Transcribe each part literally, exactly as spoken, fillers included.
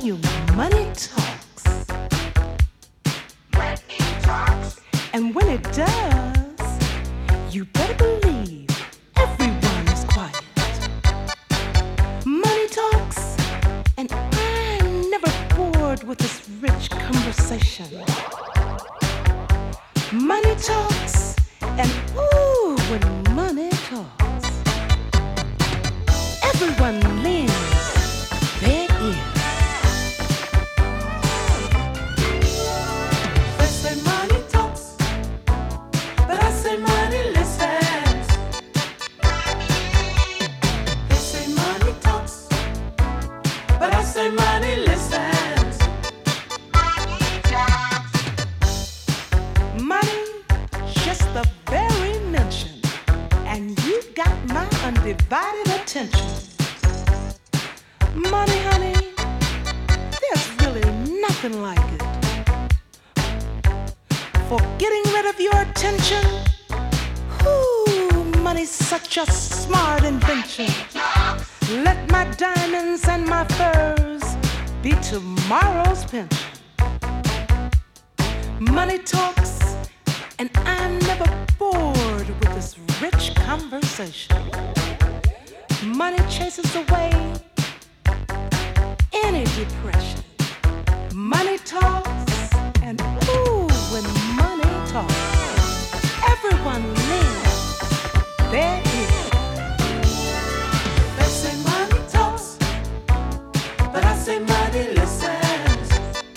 you, money talks. Money talks. And when it does, you better believe everyone is quiet. Money talks, and I'm never bored with this rich conversation. Money talks, and ooh, when money talks, everyone lends their ears. They say money talks, but I say money listens. They say money talks, but I say money listens. Money, just the very mention, and you got my undivided attention. Money, honey, there's really nothing like it. For getting rid of your attention, ooh, money's such a smart invention. Let my diamonds and my furs be tomorrow's pension. Money talks, and I'm never bored with this rich conversation. Money chases away any depression. Money talks, and ooh, when money talks, everyone lends their ear. They say money talks, but I say money listens.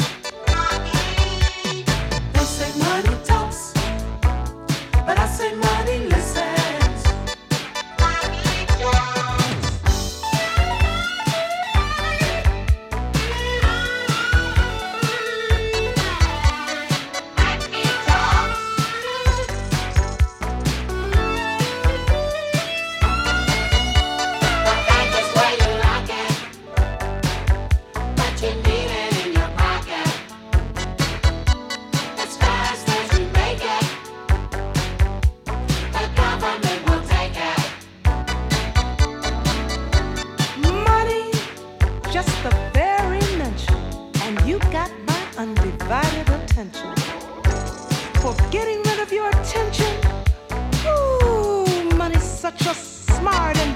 They say money talks, but I say money listens. Money, just the very mention, and you got my undivided attention. For getting rid of your attention, ooh, money's such a smart and